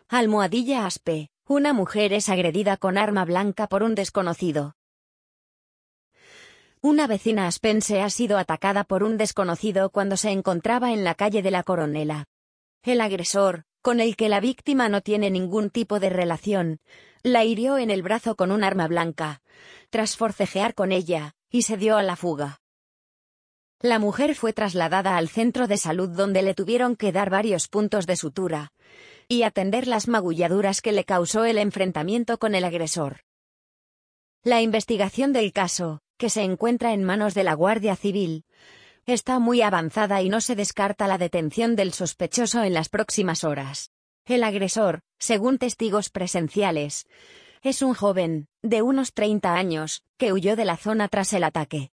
Almohadilla Aspe, una mujer es agredida con arma blanca por un desconocido. Una vecina aspense ha sido atacada por un desconocido cuando se encontraba en la calle de la Coronela. El agresor, con el que la víctima no tiene ningún tipo de relación, la hirió en el brazo con un arma blanca, tras forcejear con ella, y se dio a la fuga. La mujer fue trasladada al centro de salud donde le tuvieron que dar varios puntos de sutura y atender las magulladuras que le causó el enfrentamiento con el agresor. La investigación del caso, que se encuentra en manos de la Guardia Civil, está muy avanzada y no se descarta la detención del sospechoso en las próximas horas. El agresor, según testigos presenciales, es un joven, de unos 30 años, que huyó de la zona tras el ataque.